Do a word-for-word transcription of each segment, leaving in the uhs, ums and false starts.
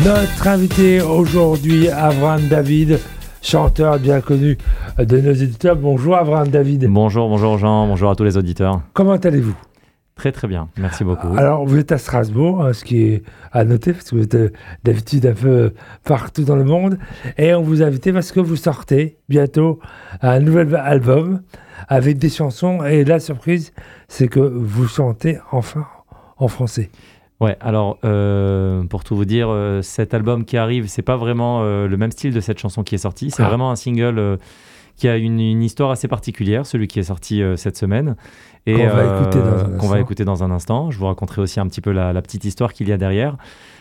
Notre invité aujourd'hui, Avraham David, chanteur bien connu de nos éditeurs. Bonjour Avraham David. Bonjour, bonjour Jean, bonjour à tous les auditeurs. Comment allez-vous ? Très très bien, merci beaucoup. Alors vous êtes à Strasbourg, hein, ce qui est à noter parce que vous êtes euh, d'habitude un peu partout dans le monde. Et on vous a invité parce que vous sortez bientôt un nouvel album avec des chansons. Et la surprise, c'est que vous chantez enfin en français. Ouais, alors euh, pour tout vous dire, euh, cet album qui arrive, c'est pas vraiment euh, le même style de cette chanson qui est sortie. C'est ah. vraiment un single euh, qui a une, une histoire assez particulière, celui qui est sorti euh, cette semaine. Et qu'on, va euh, écouter dans un qu'on va écouter dans un instant. Je vous raconterai aussi un petit peu la, la petite histoire qu'il y a derrière.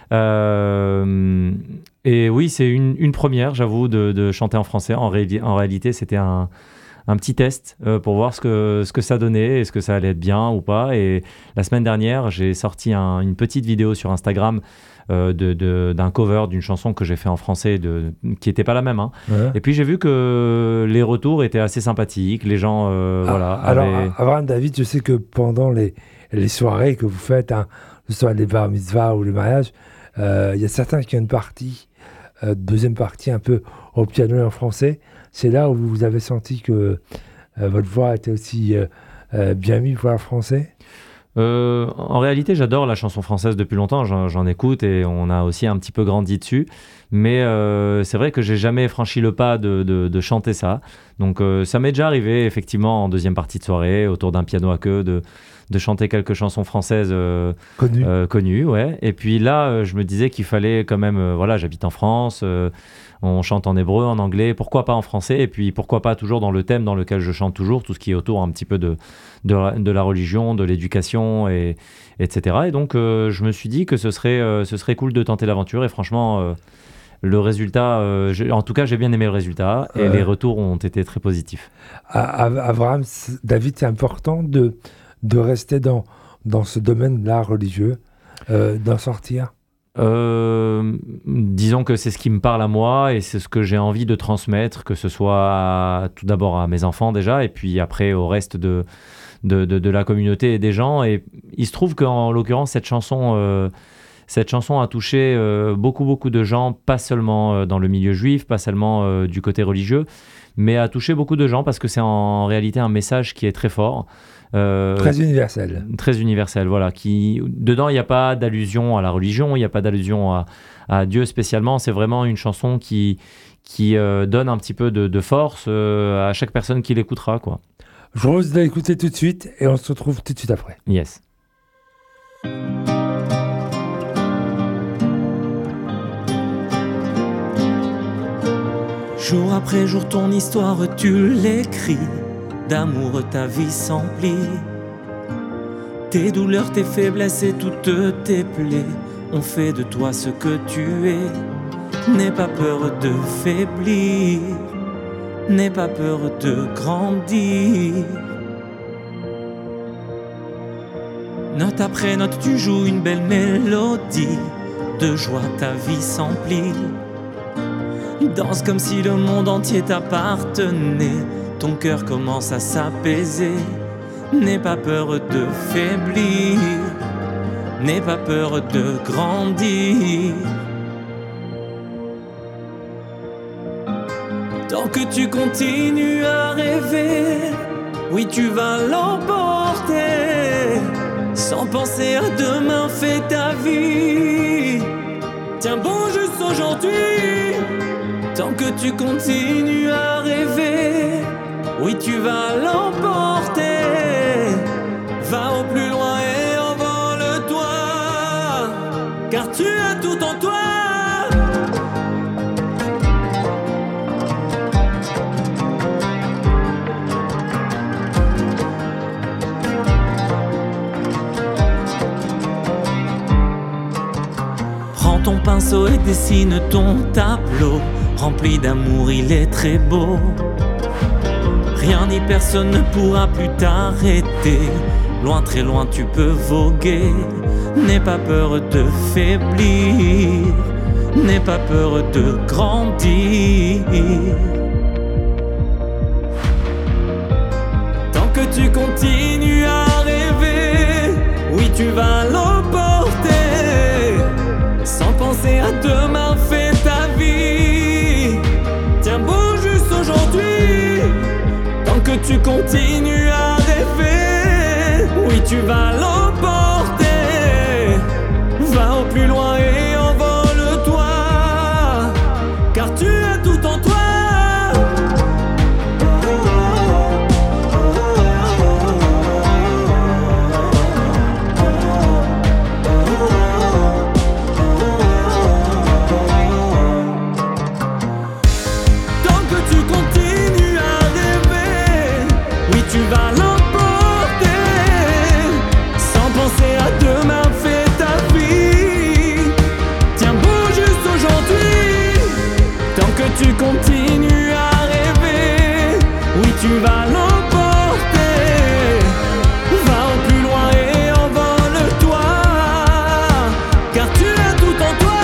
Euh, et oui, c'est une, une première, j'avoue, de, de chanter en français. En, ré- en réalité, c'était un... un petit test euh, pour voir ce que, ce que ça donnait, est-ce que ça allait être bien ou pas. Et la semaine dernière, j'ai sorti un, une petite vidéo sur Instagram euh, de, de, d'un cover d'une chanson que j'ai fait en français, de, qui n'était pas la même. Hein. Ouais. Et puis j'ai vu que les retours étaient assez sympathiques. Les gens, euh, ah, voilà. Alors, avaient... Avraham David, je sais que pendant les, les soirées que vous faites, hein, que ce soit les bar mitzvahs ou les mariages, il euh, y a certains qui ont une partie, euh, deuxième partie un peu au piano et en français. C'est là où vous avez senti que euh, votre voix était aussi euh, euh, bien mise pour le français ? euh, En réalité, j'adore la chanson française depuis longtemps. J'en, j'en écoute et on a aussi un petit peu grandi dessus. Mais euh, c'est vrai que j'ai jamais franchi le pas de, de, de chanter ça. Donc euh, ça m'est déjà arrivé, effectivement, en deuxième partie de soirée, autour d'un piano à queue, de, de chanter quelques chansons françaises euh, connues. Euh, connues ouais. Et puis là, euh, je me disais qu'il fallait quand même... Euh, voilà, j'habite en France... Euh, on chante en hébreu, en anglais, pourquoi pas en français, et puis pourquoi pas toujours dans le thème dans lequel je chante toujours, tout ce qui est autour un petit peu de, de, de la religion, de l'éducation, et, etc. Et donc, euh, je me suis dit que ce serait, euh, ce serait cool de tenter l'aventure, et franchement, euh, le résultat, euh, en tout cas, j'ai bien aimé le résultat, et euh, les retours ont été très positifs. Avraham, David, c'est important de, de rester dans, dans ce domaine de l'art religieux, euh, d'en sortir. Euh, disons que c'est ce qui me parle à moi et c'est ce que j'ai envie de transmettre, que ce soit à, tout d'abord à mes enfants déjà et puis après au reste de, de, de, de la communauté et des gens. Et il se trouve qu'en l'occurrence cette chanson, euh, cette chanson a touché euh, beaucoup beaucoup de gens, pas seulement euh, dans le milieu juif, pas seulement euh, du côté religieux, mais a touché beaucoup de gens parce que c'est en réalité un message qui est très fort. Euh, très universel. Très universel, voilà. Qui, dedans, il n'y a pas d'allusion à la religion, il n'y a pas d'allusion à, à Dieu spécialement. C'est vraiment une chanson qui, qui euh, donne un petit peu de, de force euh, à chaque personne qui l'écoutera, quoi. Je vous propose d'écouter tout de suite et on se retrouve tout de suite après. Yes. Jour après jour, ton histoire, tu l'écris. D'amour ta vie s'emplit. Tes douleurs, tes faiblesses et toutes tes plaies ont fait de toi ce que tu es. N'aie pas peur de faiblir, n'aie pas peur de grandir. Note après note, tu joues une belle mélodie. De joie ta vie s'emplit. Danse comme si le monde entier t'appartenait. Ton cœur commence à s'apaiser. N'aie pas peur de faiblir, n'aie pas peur de grandir. Tant que tu continues à rêver, oui tu vas l'emporter. Sans penser à demain, fais ta vie. Tiens bon juste aujourd'hui. Tant que tu continues à rêver, oui, tu vas l'emporter. Va au plus loin et envole-toi, car tu as tout en toi. Prends ton pinceau et dessine ton tableau. Rempli d'amour, il est très beau. Rien ni personne ne pourra plus t'arrêter. Loin, très loin, tu peux voguer. N'aie pas peur de faiblir, n'aie pas peur de grandir. Tant que tu continues à rêver, oui, tu vas l'emporter. Sans penser à demain, que tu continues à rêver, oui tu vas l'emporter. Va au plus loin et envole-toi, car tu as tout en toi. Tu vas l'emporter, sans penser à demain, fais ta vie. Tiens bon juste aujourd'hui, tant que tu continues à rêver, oui tu vas l'emporter. Va au plus loin et envole-toi, car tu as tout en toi.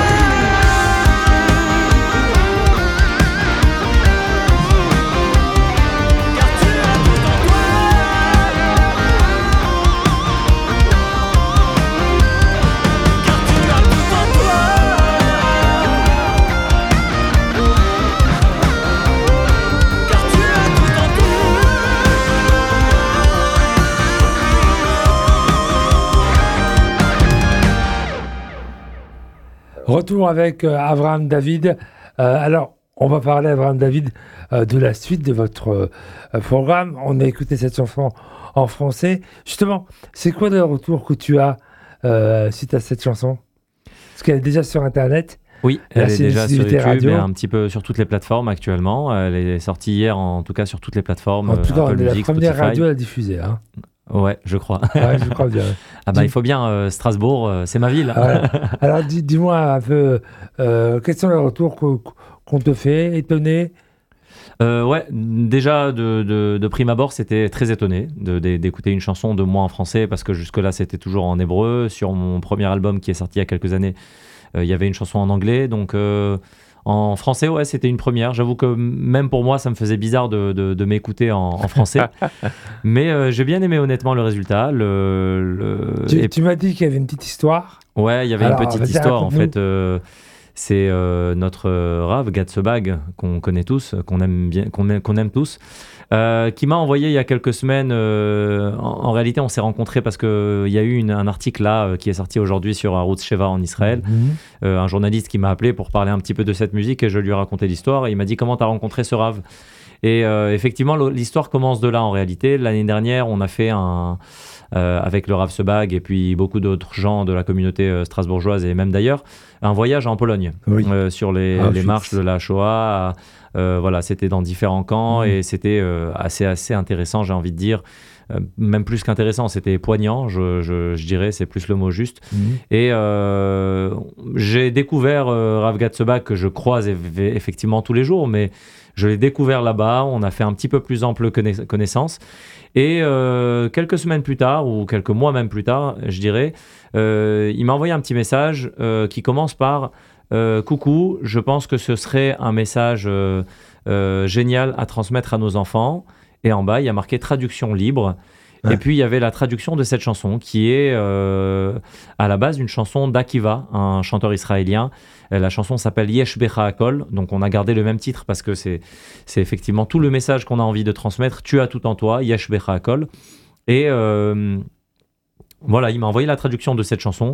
Retour avec euh, Avraham David. Euh, alors, on va parler, Avraham David, euh, de la suite de votre euh, programme. On a écouté cette chanson en français. Justement, c'est quoi le retour que tu as euh, suite à cette chanson? Parce qu'elle est déjà sur Internet. Oui, elle Là, est déjà sur YouTube radio. et un petit peu sur toutes les plateformes actuellement. Elle est sortie hier, en tout cas sur toutes les plateformes. En tout cas, Apple on est la Music, première Spotify. radio à la diffuser. Hein. Ouais, je crois. Ouais, je crois bien. Ah bah Dis- il faut bien, euh, Strasbourg, euh, c'est ma ville. Ouais. Alors, dis- dis-moi un peu, euh, quels sont les retours que- qu'on te fait? Étonné? Euh, ouais, déjà de, de, de prime abord, c'était très étonné de, de- d'écouter une chanson de moi en français parce que jusque-là, c'était toujours en hébreu. Sur mon premier album qui est sorti il y a quelques années, euh, il y avait une chanson en anglais. Donc euh, en français, ouais, c'était une première. J'avoue que même pour moi, ça me faisait bizarre de, de, de m'écouter en, en français. Mais euh, j'ai bien aimé honnêtement le résultat. Le, le- Tu, et tu m'as dit qu'il y avait une petite histoire. Ouais, il y avait Alors, une petite vas-y, histoire en raconte-nous. fait. euh, c'est euh, notre euh, Rav Gad Sebag qu'on connaît tous, qu'on aime bien, qu'on aime, qu'on aime tous, euh, qui m'a envoyé il y a quelques semaines. euh, en, en réalité, on s'est rencontrés parce que il y a eu une- un article là euh, qui est sorti aujourd'hui sur Arutz Sheva en Israël. Mhm. Euh, un journaliste qui m'a appelé pour parler un petit peu de cette musique et je lui ai raconté l'histoire. Et il m'a dit comment t'as rencontré ce Rav. Et euh, effectivement, lo- l'histoire commence de là en réalité. L'année dernière, on a fait un euh, avec le Rav Sebag et puis beaucoup d'autres gens de la communauté euh, strasbourgeoise et même d'ailleurs, un voyage en Pologne Oui. euh, sur les, Ah, les fixe. marches de la Shoah. Euh, voilà, c'était dans différents camps Mhm. et c'était euh, assez assez intéressant, j'ai envie de dire. Euh, même plus qu'intéressant, c'était poignant, je, je, je dirais, c'est plus le mot juste. Mhm. Et euh, j'ai découvert euh, Rav Gad Sebag que je croise eff- effectivement tous les jours, mais je l'ai découvert là-bas, on a fait un petit peu plus ample conna- connaissance. Et euh, quelques semaines plus tard, ou quelques mois même plus tard, je dirais, euh, il m'a envoyé un petit message euh, qui commence par euh, « Coucou, je pense que ce serait un message euh, euh, génial à transmettre à nos enfants ». Et en bas, il y a marqué « Traduction libre ». Ouais. Et puis, il y avait la traduction de cette chanson qui est euh, à la base une chanson d'Akiva, un chanteur israélien. Euh, La chanson s'appelle Yesh Becha Hakol. Donc, on a gardé le même titre parce que c'est, c'est effectivement tout le message qu'on a envie de transmettre. Tu as tout en toi, Yesh Becha Hakol. Et euh, voilà, il m'a envoyé la traduction de cette chanson.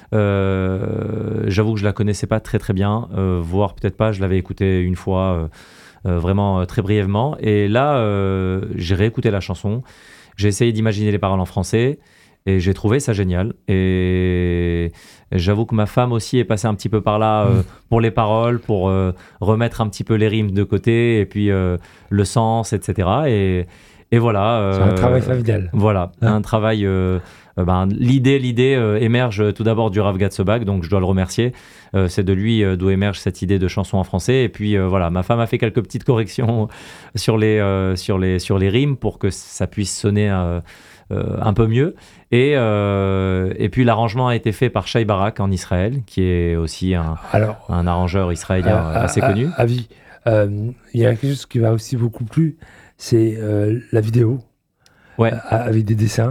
Euh, j'avoue que je la connaissais pas très très bien, euh, voire peut-être pas, je l'avais écoutée une fois, euh, euh, vraiment euh, très brièvement. Et là, euh, j'ai réécouté la chanson. J'ai essayé d'imaginer les paroles en français et j'ai trouvé ça génial. Et j'avoue que ma femme aussi est passée un petit peu par là euh, pour les paroles, pour euh, remettre un petit peu les rimes de côté et puis euh, le sens, et cetera. Et, et voilà. C'est un euh, travail familial. Voilà, Hein. un travail. euh, euh, ben, l'idée, l'idée euh, émerge tout d'abord du Rav Gad Sebag, donc je dois le remercier. Euh, c'est de lui euh, d'où émerge cette idée de chanson en français. Et puis euh, voilà, ma femme a fait quelques petites corrections sur les, euh, sur les, sur les rimes pour que ça puisse sonner euh, euh, un peu mieux. Et, euh, et puis l'arrangement a été fait par Shai Barak en Israël, qui est aussi un, Alors, un arrangeur israélien à- assez à- connu. à- Avis, euh, il y a quelque chose qui m'a aussi beaucoup plu, c'est euh, la vidéo Ouais. euh, avec des dessins.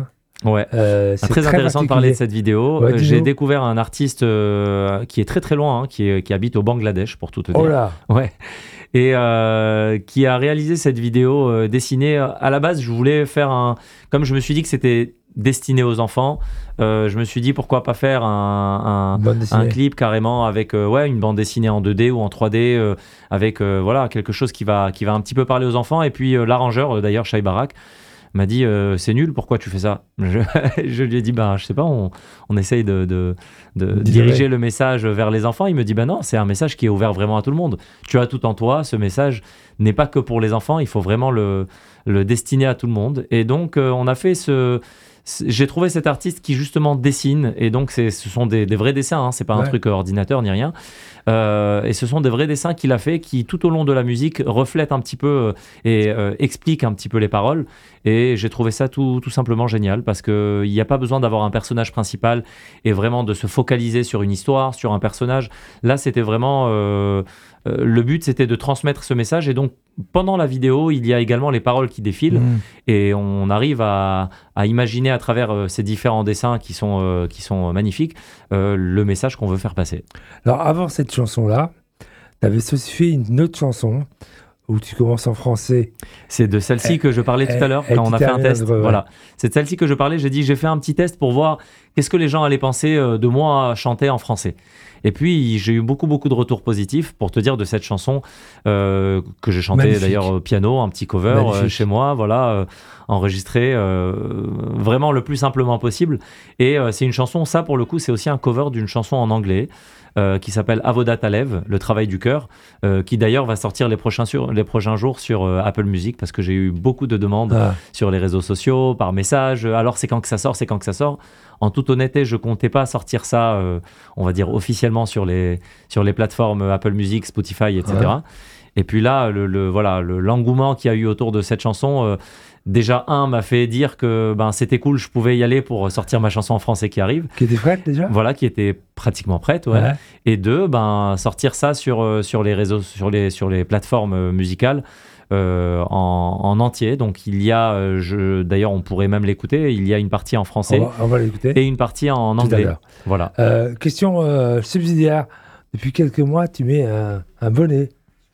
Ouais. Euh, c'est très, très intéressant de parler de cette vidéo. Ouais, J'ai découvert un artiste euh, qui est très très loin, hein, qui, est, qui habite au Bangladesh, pour tout te dire. Oh là. Ouais. Et euh, qui a réalisé cette vidéo euh, dessinée. À la base, je voulais faire un... Comme je me suis dit que c'était destiné aux enfants, euh, je me suis dit pourquoi pas faire un, un, un clip carrément avec euh, ouais, une bande dessinée en deux D ou en trois D, euh, avec euh, voilà, quelque chose qui va, qui va un petit peu parler aux enfants. Et puis euh, l'arrangeur, euh, d'ailleurs, Shai Barak, m'a dit euh, c'est nul, pourquoi tu fais ça? je, je lui ai dit ben je sais pas, on, on essaye de, de, de diriger le message vers les enfants. Il me dit ben non, c'est un message qui est ouvert vraiment à tout le monde. Tu as tout en toi, ce message n'est pas que pour les enfants, il faut vraiment le, le destiner à tout le monde. Et donc euh, on a fait ce... J'ai trouvé cet artiste qui justement dessine, et donc c'est, ce sont des, des vrais dessins, hein, c'est pas ouais. un truc ordinateur ni rien, euh, et ce sont des vrais dessins qu'il a fait qui tout au long de la musique reflètent un petit peu euh, et euh, expliquent un petit peu les paroles, et j'ai trouvé ça tout, tout simplement génial, parce qu'il n'y a pas besoin d'avoir un personnage principal et vraiment de se focaliser sur une histoire, sur un personnage. Là c'était vraiment... Euh, Euh, le but, c'était de transmettre ce message. Et donc, pendant la vidéo, il y a également les paroles qui défilent. Mmh. Et on arrive à, à imaginer à travers euh, ces différents dessins qui sont, euh, qui sont magnifiques, euh, le message qu'on veut faire passer. Alors, avant cette chanson-là, tu avais aussi fait une autre chanson où tu commences en français. C'est de celle-ci elle, que je parlais tout à l'heure, quand on a fait un test. Ouais. Voilà. C'est de celle-ci que je parlais. J'ai dit, j'ai fait un petit test pour voir qu'est-ce que les gens allaient penser de moi chanter en français. Et puis, j'ai eu beaucoup, beaucoup de retours positifs pour te dire de cette chanson euh, que j'ai chantée Magnifique. D'ailleurs au piano, un petit cover euh, chez moi, voilà, euh, enregistré euh, vraiment le plus simplement possible. Et euh, c'est une chanson, ça pour le coup, c'est aussi un cover d'une chanson en anglais euh, qui s'appelle Avodat Alev, le travail du cœur, euh, qui d'ailleurs va sortir les prochains, sur, les prochains jours sur euh, Apple Music, parce que j'ai eu beaucoup de demandes ah. sur les réseaux sociaux, par message. Alors, c'est quand que ça sort, c'est quand que ça sort. En toute honnêteté, je ne comptais pas sortir ça, euh, on va dire, officiellement sur les, sur les plateformes Apple Music, Spotify, et cetera. Ouais. Et puis là, le, le, voilà, le, l'engouement qu'il y a eu autour de cette chanson, euh, déjà, un, m'a fait dire que ben, c'était cool, je pouvais y aller pour sortir ma chanson en français qui arrive. Qui était prête déjà ? Voilà, qui était pratiquement prête, ouais. ouais. Et deux, ben, sortir ça sur, sur, les réseaux, sur, les, sur les plateformes musicales. Euh, en, en entier, donc il y a, euh, je, d'ailleurs on pourrait même l'écouter, il y a une partie en français on va, on va l'écouter. Et une partie en Tout anglais. Voilà. Euh, question euh, subsidiaire, depuis quelques mois tu mets un, un bonnet,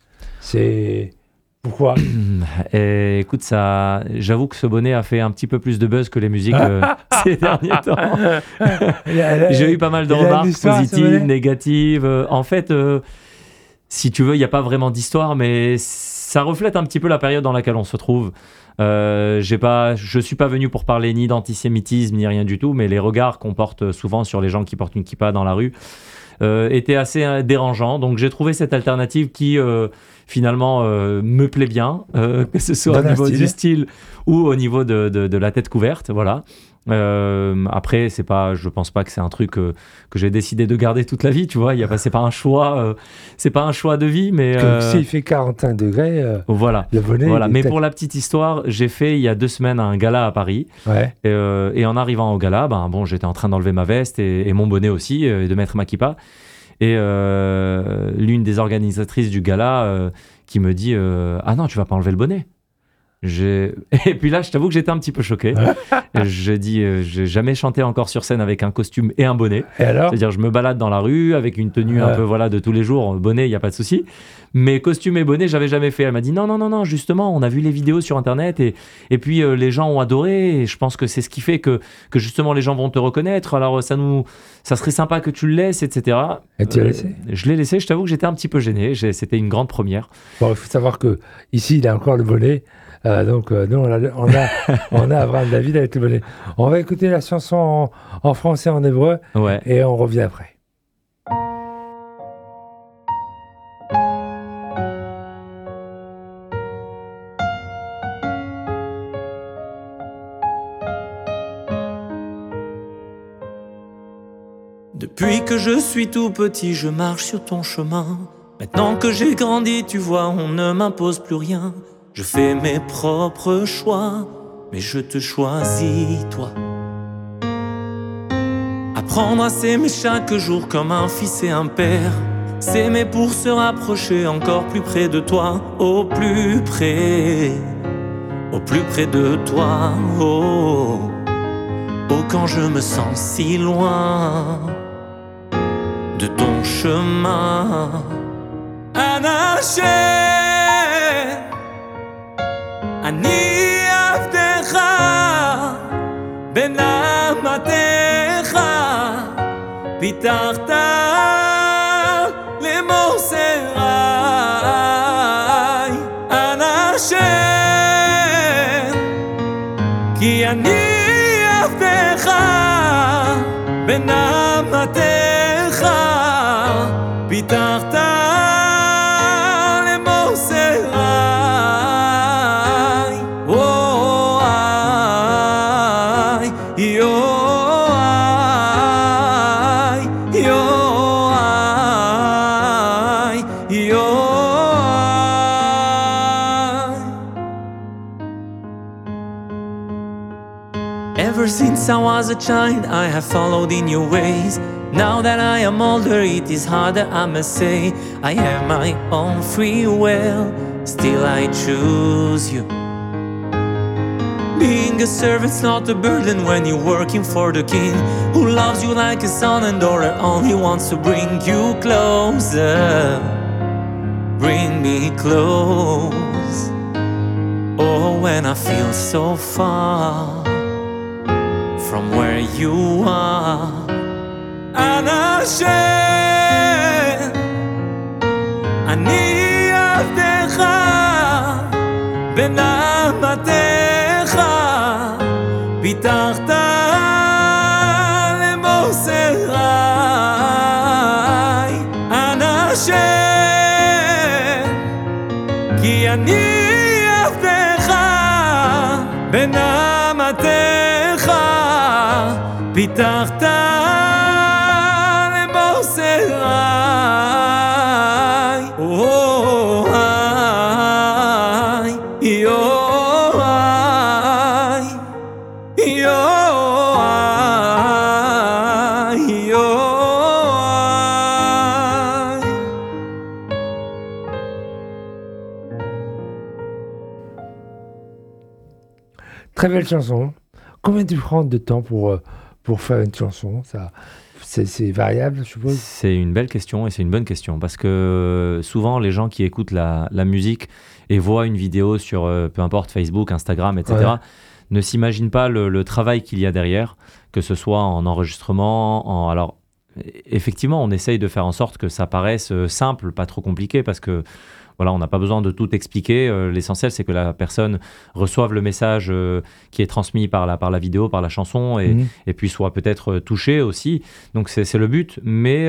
c'est pourquoi? Et, écoute, ça, j'avoue que ce bonnet a fait un petit peu plus de buzz que les musiques euh, ces derniers temps. J'ai eu pas mal de remarques positives, négatives. En fait, euh, si tu veux, il n'y a pas vraiment d'histoire, mais ça reflète un petit peu la période dans laquelle on se trouve. Euh, j'ai pas, je ne suis pas venu pour parler ni d'antisémitisme, ni rien du tout, mais les regards qu'on porte souvent sur les gens qui portent une kippa dans la rue euh, étaient assez euh, dérangeants. Donc j'ai trouvé cette alternative qui, euh, finalement, euh, me plaît bien, euh, que ce soit Dans au niveau style. du style ou au niveau de, de, de la tête couverte. Voilà. Euh, après, c'est pas, je pense pas que c'est un truc euh, que j'ai décidé de garder toute la vie, tu vois. Il y a pas, c'est pas un choix, euh, c'est pas un choix de vie, mais euh, s'il fait quarante et un degrés, euh, voilà. Le bonnet. Voilà. Mais pour la petite histoire, j'ai fait il y a deux semaines un gala à Paris, ouais. et, euh, et en arrivant au gala, ben bon, j'étais en train d'enlever ma veste et, et mon bonnet aussi, et de mettre ma kippa. Et euh, l'une des organisatrices du gala euh, qui me dit euh, ah non, tu vas pas enlever le bonnet. J'ai... Et puis là, je t'avoue que j'étais un petit peu choqué. Je dis, euh, j'ai jamais chanté encore sur scène avec un costume et un bonnet. Et alors ? C'est-à-dire, je me balade dans la rue avec une tenue ouais. un peu voilà, de tous les jours, bonnet, il n'y a pas de souci. Mais costume et bonnet, j'avais jamais fait. Elle m'a dit, non, non, non, non, justement, on a vu les vidéos sur Internet et, et puis euh, les gens ont adoré. Et je pense que c'est ce qui fait que, que justement les gens vont te reconnaître. Alors, ça, nous, ça serait sympa que tu le laisses, et cetera. Et tu l'as laissé ? euh, Je l'ai laissé. Je t'avoue que j'étais un petit peu gêné. J'ai... C'était une grande première. Bon, il faut savoir qu'ici, il a encore le bonnet. Euh, donc, euh, nous, on a, on a, on a Abraham David avec le bonnet. On va écouter la chanson en, en français, en hébreu, ouais. et on revient après. Depuis que je suis tout petit, je marche sur ton chemin. Maintenant que j'ai grandi, tu vois, on ne m'impose plus rien. Je fais mes propres choix, mais je te choisis, toi. Apprendre à s'aimer chaque jour comme un fils et un père. S'aimer pour se rapprocher encore plus près de toi. Au plus près, au plus près de toi, oh. Oh, quand je me sens si loin de ton chemin. Anashe, ani avdecha, ben amatecha, pitachta lemor serai. Anashe, ki ani avdecha, ben amatecha, pitachta lemor serai. Oh, ay, yo, ay, yo, ay, yo, ay. Ever since I was a child, I have followed in your ways. Now that I am older, it is harder, I must say. I have my own free will, still I choose you. Being a servant's not a burden when you're working for the king, who loves you like a son and daughter, only wants to bring you closer. Bring me close. Oh, when I feel so far from where you are. Anashe, ani avdecha, ben amatecha, pitachta lemor serai. Anashe, ki ani avdecha, ben amatecha, pitachta lemor serai. Oh, ay, yo, ay, yo, ay, yo, ay. Très belle chanson. Combien tu prends de temps pour, euh, pour faire une chanson? Ça, c'est, c'est variable, je suppose. C'est une belle question et c'est une bonne question parce que souvent les gens qui écoutent la, la musique et voient une vidéo sur euh, peu importe Facebook, Instagram, et cetera Ouais. ne s'imaginent pas le, le travail qu'il y a derrière, que ce soit en enregistrement, en alors effectivement on essaye de faire en sorte que ça paraisse euh, simple, pas trop compliqué parce que voilà, on n'a pas besoin de tout expliquer. Euh, l'essentiel, c'est que la personne reçoive le message euh, qui est transmis par la, par la vidéo, par la chanson, et, Mhm. et puis soit peut-être euh, touché aussi. Donc c'est, c'est le but. Mais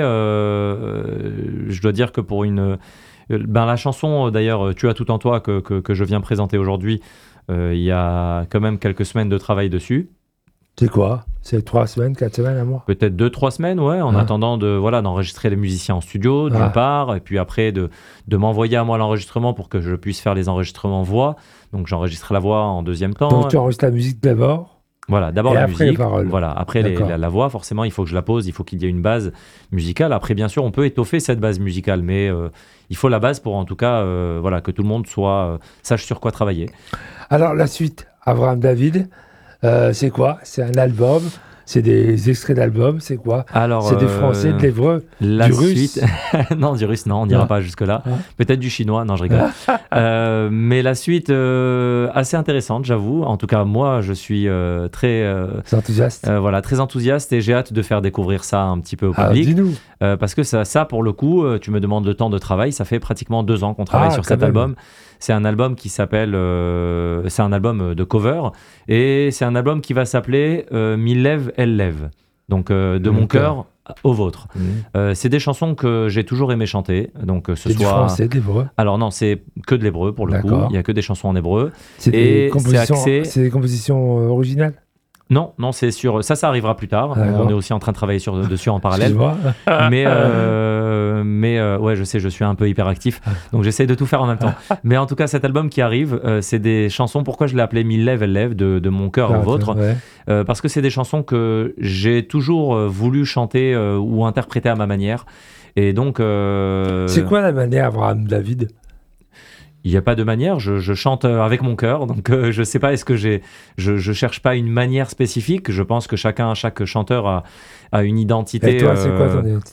euh, je dois dire que pour une... euh, ben, la chanson, euh, d'ailleurs, Tu as tout en toi, que, que, que je viens présenter aujourd'hui, euh, il y a quand même quelques semaines de travail dessus. C'est quoi? C'est trois semaines, quatre semaines, un mois? Peut-être deux, trois semaines, ouais, en Ah. attendant de, voilà, d'enregistrer les musiciens en studio, d'une Ah. part, et puis après de, de m'envoyer à moi l'enregistrement pour que je puisse faire les enregistrements voix. Donc j'enregistre la voix en deuxième temps. Donc tu enregistres la musique d'abord? Voilà, d'abord Et la après les musique. paroles. Voilà, après les- D'accord. la, la voix, forcément, il faut que je la pose, il faut qu'il y ait une base musicale. Après, bien sûr, on peut étoffer cette base musicale, mais euh, il faut la base pour, en tout cas, euh, voilà, que tout le monde soit euh, sache sur quoi travailler. Alors la suite, Abraham David, euh, c'est quoi? C'est un album? C'est des extraits d'albums? C'est quoi? Alors, C'est des euh, français, de l'hébreu? La Du suite, non, du russe, non, on n'ira Ah. pas jusque-là. Ah. Peut-être du chinois, non, je rigole. Euh, mais la suite, euh, assez intéressante, j'avoue. En tout cas, moi, je suis euh, très, euh, C'est enthousiaste? euh, voilà, très enthousiaste et j'ai hâte de faire découvrir ça un petit peu au Ah, public. dis-nous. Euh, parce que ça, ça, pour le coup, euh, tu me demandes le temps de travail. Ça fait pratiquement deux ans qu'on travaille Ah, sur quand cet même. album. C'est un album qui s'appelle, euh, c'est un album de cover et c'est un album qui va s'appeler euh, Mi lève, elle lève. Donc euh, de Mon mon cœur au vôtre. Mmh. Euh, c'est des chansons que j'ai toujours aimé chanter. Donc que ce C'est du soit. français, de l'hébreu? Alors non, c'est que de l'hébreu pour le coup. D'accord. Il y a que des chansons en hébreu. C'est Et des compositions, c'est axé- c'est des compositions euh, originales? Non, non, c'est sur ça, ça arrivera plus tard. Ah, d'accord. On est aussi en train de travailler sur, dessus en parallèle. Excuse-moi. mais euh, mais euh, ouais, je sais, je suis un peu hyperactif, donc j'essaie de tout faire en même temps. Mais en tout cas, cet album qui arrive, euh, c'est des chansons. Pourquoi je l'ai appelé Mille lèvres, elle lève de, de mon cœur au vôtre, Ouais. Euh, parce que c'est des chansons que j'ai toujours euh, voulu chanter euh, ou interpréter à ma manière. Et donc, euh, C'est quoi la manière, Abraham David? Il n'y a pas de manière, je, je chante avec mon cœur, donc euh, je ne sais pas, est-ce que j'ai... Je ne cherche pas une manière spécifique, je pense que chacun, chaque chanteur a, a une identité. Et toi, euh, c'est quoi ton identité ?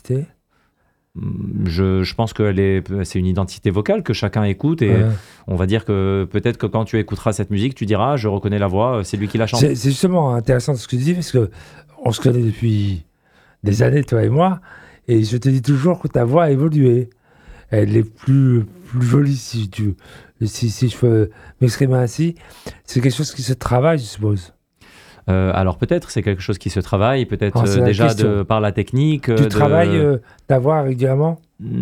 je, je pense que est, c'est une identité vocale que chacun écoute, et ouais. on va dire que peut-être que quand tu écouteras cette musique, tu diras, je reconnais la voix, c'est lui qui la chante. C'est, c'est justement intéressant ce que tu dis, parce qu'on se connaît depuis des années, toi et moi, et je te dis toujours que ta voix a évolué. Elle est plus, plus jolie, si, tu, si, si je peux m'exprimer ainsi. C'est quelque chose qui se travaille, je suppose. Euh, alors peut-être, c'est quelque chose qui se travaille, peut-être euh, déjà de, par la technique. Tu de... travailles euh, ta voix régulièrement ?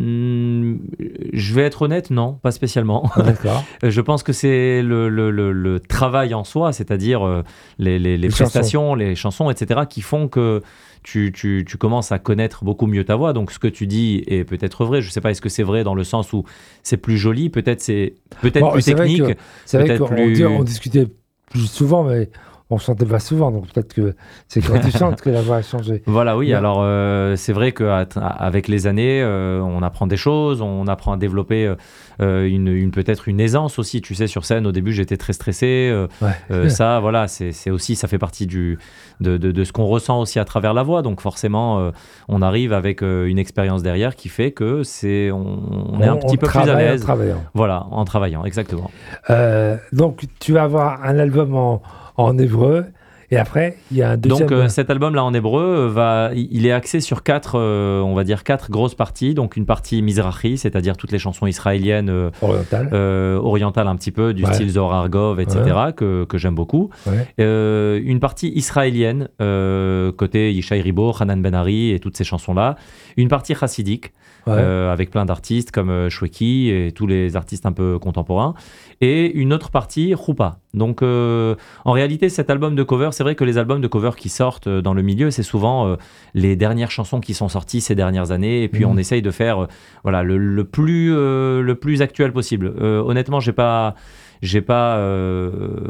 Mmh, je vais être honnête, non, pas spécialement. Ah, d'accord. Je pense que c'est le, le, le, le travail en soi, c'est-à-dire euh, les, les, les, les prestations, chansons. les chansons, et cetera, qui font que tu, tu, tu commences à connaître beaucoup mieux ta voix. Donc ce que tu dis est peut-être vrai. Je ne sais pas, est-ce que c'est vrai dans le sens où c'est plus joli, peut-être c'est peut-être bon, plus c'est technique. Vrai que, c'est peut-être vrai qu'on plus... dit, on discutait plus souvent, mais... On ne chantait pas souvent, donc peut-être que c'est quand tu chantes que la voix a changé. Voilà, oui. Ouais. Alors, euh, c'est vrai qu'avec les années, euh, on apprend des choses, on apprend à développer euh, une, une, peut-être une aisance aussi. Tu sais, sur scène, au début, j'étais très stressé. Euh, ouais. euh, ça, voilà, c'est, c'est aussi, ça fait partie du, de, de, de ce qu'on ressent aussi à travers la voix. Donc, forcément, euh, on arrive avec euh, une expérience derrière qui fait que c'est, on, on est un petit peu plus à l'aise. En travaillant. Voilà, en travaillant, exactement. Euh, donc, tu vas avoir un album en... en hébreu, et après, il y a un deuxième... Donc, euh, cet album-là en hébreu, va, il est axé sur quatre, euh, on va dire, quatre grosses parties. Donc, une partie Mizrahi, c'est-à-dire toutes les chansons israéliennes... Euh, orientales. Euh, orientales un petit peu, du ouais. style Zohar Argov, et cetera, ouais. que, que j'aime beaucoup. Ouais. Euh, une partie israélienne, euh, côté Yishai Ribo, Hanan Ben Ari, et toutes ces chansons-là. Une partie chassidique, ouais. euh, avec plein d'artistes comme euh, Shweki et tous les artistes un peu contemporains. Et une autre partie, Choupa. Donc, euh, en réalité, cet album de cover, c'est vrai que les albums de cover qui sortent dans le milieu, c'est souvent euh, les dernières chansons qui sont sorties ces dernières années. Et puis, mmh. on essaye de faire euh, voilà, le, le, plus, euh, le plus actuel possible. Euh, honnêtement, j'ai pas... J'ai pas euh,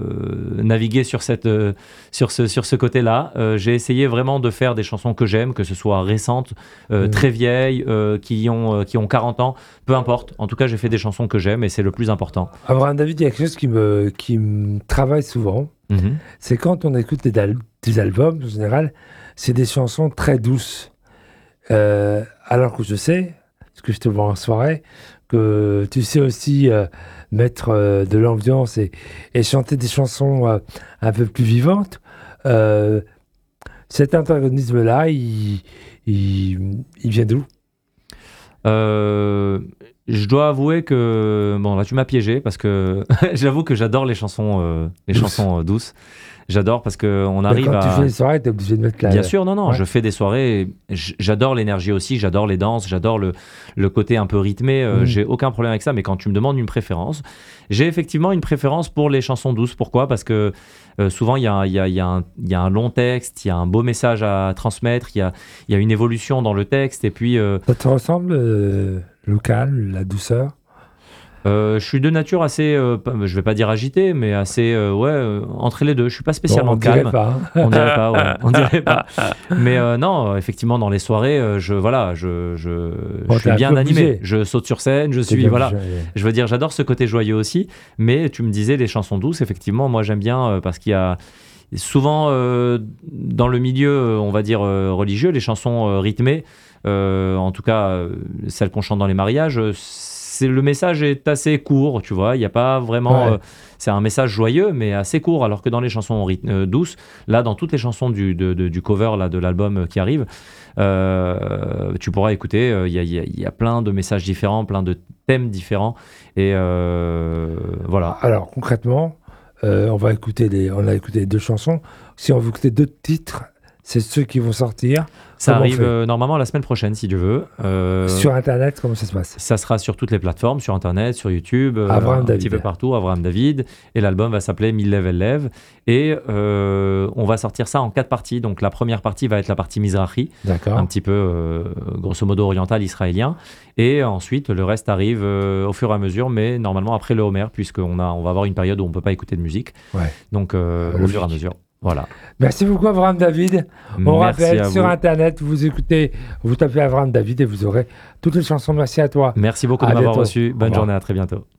navigué sur, cette, euh, sur, ce, sur ce côté-là. Euh, j'ai essayé vraiment de faire des chansons que j'aime, que ce soit récentes, euh, mmh. très vieilles, euh, qui, ont, euh, qui ont quarante ans, peu importe. En tout cas, j'ai fait des chansons que j'aime et c'est le plus important. Abraham David, il y a quelque chose qui me, qui me travaille souvent. Mmh. C'est quand on écoute des, al- des albums, en général, c'est des chansons très douces. Euh, alors que je sais, parce que je te vois en soirée, que tu sais aussi euh, mettre euh, de l'ambiance et, et chanter des chansons euh, un peu plus vivantes. Euh, cet antagonisme-là, il, il, il vient d'où ? euh, Je dois avouer que... Bon, là, tu m'as piégé parce que j'avoue que j'adore les chansons, euh, les douce. chansons euh, douces. J'adore parce qu'on arrive à... Quand à... tu fais des soirées, t'es obligé de mettre la... Bien sûr, non, non, ouais. je fais des soirées, j'adore l'énergie aussi, j'adore les danses, j'adore le, le côté un peu rythmé, euh, mmh. j'ai aucun problème avec ça, mais quand tu me demandes une préférence, j'ai effectivement une préférence pour les chansons douces. Pourquoi ? Parce que euh, souvent, il y a, y, a, y, a un, y a un long texte, il y a un beau message à transmettre, il y a, y a une évolution dans le texte, et puis... Euh... Ça te ressemble, euh, le calme, la douceur ? Euh, je suis de nature assez, euh, je vais pas dire agité, mais assez, euh, ouais, euh, entre les deux. Je suis pas spécialement bon, on calme. Dirait pas, hein. On dirait pas, ouais, on dirait pas. Mais euh, non, effectivement, dans les soirées, euh, je, voilà, je, je, bon, je suis bien animé. Obligé. Je saute sur scène, je suis, voilà. Obligé, ouais. Je veux dire, j'adore ce côté joyeux aussi. Mais tu me disais les chansons douces, effectivement, moi j'aime bien euh, parce qu'il y a souvent euh, dans le milieu, on va dire euh, religieux, les chansons euh, rythmées, euh, en tout cas euh, celles qu'on chante dans les mariages. Euh, C'est, le message est assez court, tu vois, il n'y a pas vraiment... Ouais. Euh, c'est un message joyeux, mais assez court, alors que dans les chansons euh, douces, là, dans toutes les chansons du, de, de, du cover là, de l'album qui arrive, euh, tu pourras écouter, il euh, y, y, y a plein de messages différents, plein de thèmes différents, et euh, voilà. Alors, concrètement, euh, on va écouter les, on a écouté deux chansons. Si on veut écouter deux titres, c'est ceux qui vont sortir. Ça comment arrive euh, normalement la semaine prochaine, si tu veux. Euh, sur Internet, comment ça se passe ? Ça sera sur toutes les plateformes, sur Internet, sur YouTube, euh, un David. Petit peu partout, Avraham David. Et l'album va s'appeler Mille Lev El Lev. Et euh, on va sortir ça en quatre parties. Donc la première partie va être la partie Mizrahi, D'accord. un petit peu, euh, grosso modo, oriental, israélien. Et ensuite, le reste arrive euh, au fur et à mesure, mais normalement après le Homer, puisqu'on a, on va avoir une période où on ne peut pas écouter de musique. Ouais. Donc euh, au fur et à mesure. Voilà. Merci beaucoup Avraham David. On Merci rappelle sur vous. Internet, vous écoutez, vous tapez Avraham David et vous aurez toutes les chansons. Merci à toi. Merci beaucoup à de m'avoir bientôt. reçu. Bonne journée, à très bientôt.